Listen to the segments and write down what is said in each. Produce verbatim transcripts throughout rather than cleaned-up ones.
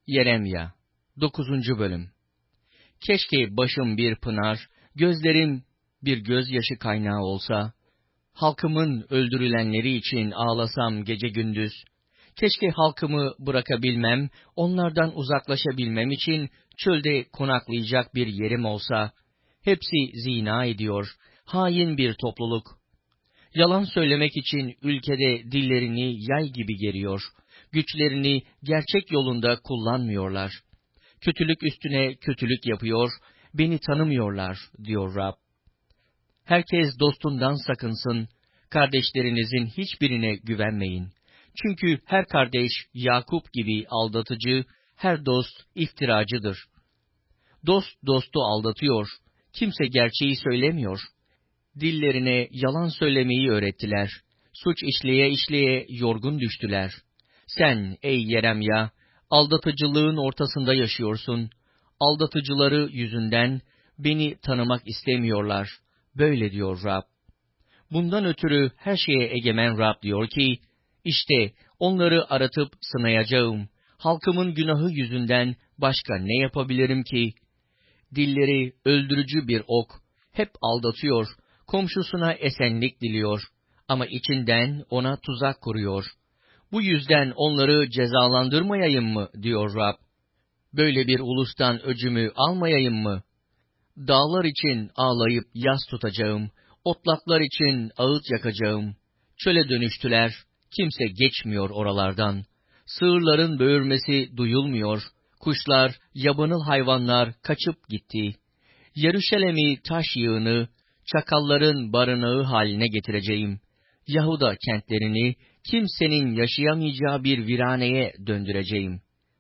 Yeremya dokuzuncu Bölüm. Keşke başım bir pınar, gözlerim bir gözyaşı kaynağı olsa, halkımın öldürülenleri için ağlasam gece gündüz. Keşke halkımı bırakabilmem, onlardan uzaklaşabilmem için çölde konaklayacak bir yerim olsa. Hepsi zina ediyor, hain bir topluluk. Yalan söylemek için ülkede dillerini yay gibi geriyor. Güçlerini gerçek yolunda kullanmıyorlar. Kötülük üstüne kötülük yapıyor, beni tanımıyorlar, diyor Rab. Herkes dostundan sakınsın, kardeşlerinizin hiçbirine güvenmeyin. Çünkü her kardeş Yakup gibi aldatıcı, her dost iftiracıdır. Dost dostu aldatıyor, kimse gerçeği söylemiyor. Dillerine yalan söylemeyi öğrettiler. Suç işleye işleye yorgun düştüler. Sen ey Yeremya, aldatıcılığın ortasında yaşıyorsun. Aldatıcıları yüzünden beni tanımak istemiyorlar. Böyle diyor Rab. Bundan ötürü her şeye egemen Rab diyor ki, işte onları aratıp sınayacağım. Halkımın günahı yüzünden başka ne yapabilirim ki? Dilleri öldürücü bir ok, hep aldatıyor, komşusuna esenlik diliyor ama içinden ona tuzak kuruyor. Bu yüzden onları cezalandırmayayım mı, diyor Rab. Böyle bir ulustan öcümü almayayım mı? Dağlar için ağlayıp yas tutacağım, otlaklar için ağıt yakacağım. Çöle dönüştüler, kimse geçmiyor oralardan. Sığırların böğürmesi duyulmuyor, kuşlar, yabanıl hayvanlar kaçıp gitti. Yeruşalem'i taş yığını, çakalların barınağı haline getireceğim. Yahuda kentlerini kimsenin yaşayamayacağı bir viraneye döndüreceğim.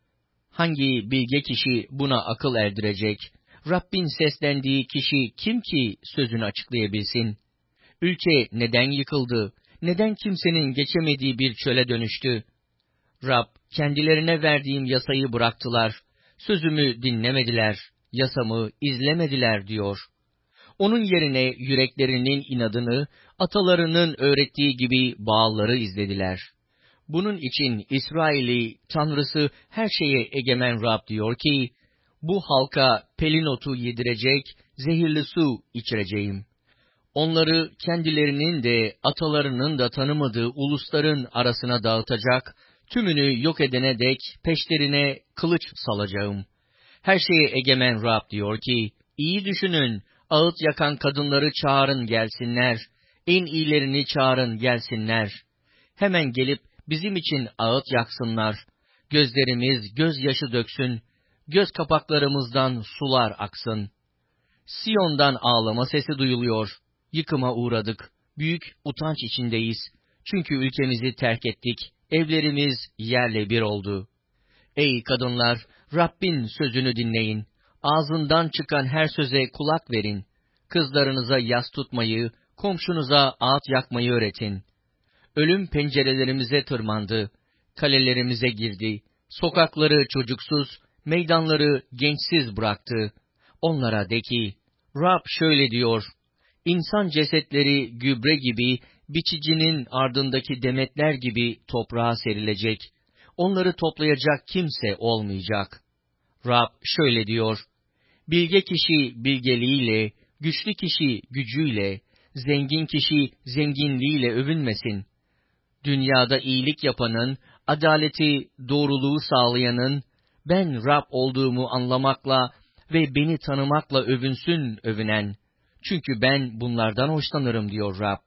Hangi bilge kişi buna akıl erdirecek? Rabbin seslendiği kişi kim ki sözünü açıklayabilsin? Ülke neden yıkıldı? Neden kimsenin geçemediği bir çöle dönüştü? Rab, kendilerine verdiğim yasayı bıraktılar. Sözümü dinlemediler, yasamı izlemediler diyor. Onun yerine yüreklerinin inadını, atalarının öğrettiği gibi Baal'ları izlediler. Bunun için İsrail'i, Tanrısı her şeye egemen Rab diyor ki, bu halka pelin otu yedirecek, zehirli su içireceğim. Onları kendilerinin de atalarının da tanımadığı ulusların arasına dağıtacak, tümünü yok edene dek peşlerine kılıç salacağım. Her şeye egemen Rab diyor ki, iyi düşünün, ağıt yakan kadınları çağırın gelsinler, en iyilerini çağırın gelsinler. Hemen gelip bizim için ağıt yaksınlar, gözlerimiz gözyaşı döksün, göz kapaklarımızdan sular aksın. Siyon'dan ağlama sesi duyuluyor, yıkıma uğradık, büyük utanç içindeyiz. Çünkü ülkemizi terk ettik, evlerimiz yerle bir oldu. Ey kadınlar, Rabbin sözünü dinleyin, ağzından çıkan her söze kulak verin. Kızlarınıza yas tutmayı, komşunuza ağıt yakmayı öğretin. Ölüm pencerelerimize tırmandı, kalelerimize girdi, sokakları çocuksuz, meydanları gençsiz bıraktı. Onlara de ki, Rab şöyle diyor, İnsan cesetleri gübre gibi, biçicinin ardındaki demetler gibi toprağa serilecek. Onları toplayacak kimse olmayacak. Rab şöyle diyor, bilge kişi bilgeliğiyle, güçlü kişi gücüyle, zengin kişi zenginliğiyle övünmesin. Dünyada iyilik yapanın, adaleti, doğruluğu sağlayanın, ben Rab olduğumu anlamakla ve beni tanımakla övünsün övünen. Çünkü ben bunlardan hoşlanırım diyor Rab.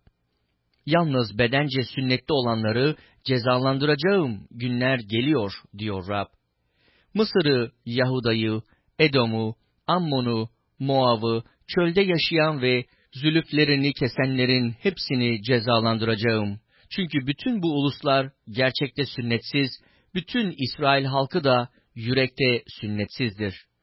Yalnız bedence sünnetli olanları cezalandıracağım günler geliyor diyor Rab. Mısır'ı, Yahuda'yı, Edom'u, Ammon'u, Moab'ı, çölde yaşayan ve zülüflerini kesenlerin hepsini cezalandıracağım. Çünkü bütün bu uluslar gerçekte sünnetsiz, bütün İsrail halkı da yürekte sünnetsizdir.